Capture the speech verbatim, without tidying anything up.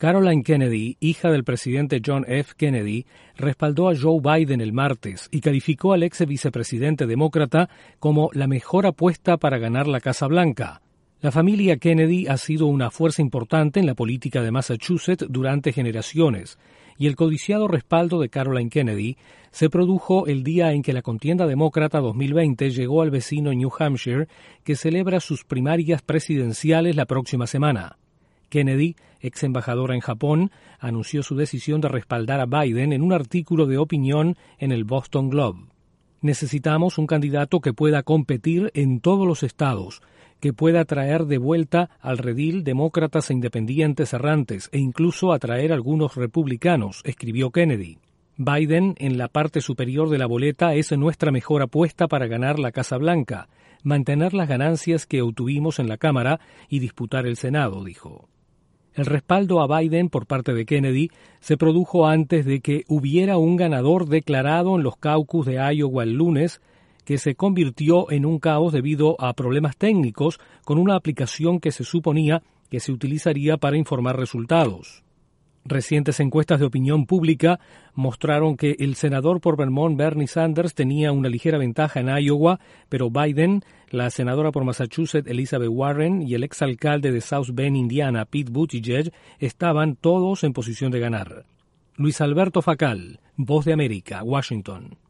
Caroline Kennedy, hija del presidente John F. Kennedy, respaldó a Joe Biden el martes y calificó al ex vicepresidente demócrata como la mejor apuesta para ganar la Casa Blanca. La familia Kennedy ha sido una fuerza importante en la política de Massachusetts durante generaciones, y el codiciado respaldo de Caroline Kennedy se produjo el día en que la contienda demócrata dos mil veinte llegó al vecino New Hampshire, que celebra sus primarias presidenciales la próxima semana. Kennedy, ex embajadora en Japón, anunció su decisión de respaldar a Biden en un artículo de opinión en el Boston Globe. Necesitamos un candidato que pueda competir en todos los estados, que pueda traer de vuelta al redil demócratas e independientes errantes e incluso atraer algunos republicanos, escribió Kennedy. Biden, en la parte superior de la boleta, es nuestra mejor apuesta para ganar la Casa Blanca, mantener las ganancias que obtuvimos en la Cámara y disputar el Senado, dijo. El respaldo a Biden por parte de Kennedy se produjo antes de que hubiera un ganador declarado en los caucus de Iowa el lunes, que se convirtió en un caos debido a problemas técnicos con una aplicación que se suponía que se utilizaría para informar resultados. Recientes encuestas de opinión pública mostraron que el senador por Vermont Bernie Sanders tenía una ligera ventaja en Iowa, pero Biden, la senadora por Massachusetts Elizabeth Warren y el exalcalde de South Bend, Indiana, Pete Buttigieg, estaban todos en posición de ganar. Luis Alberto Facal, Voz de América, Washington.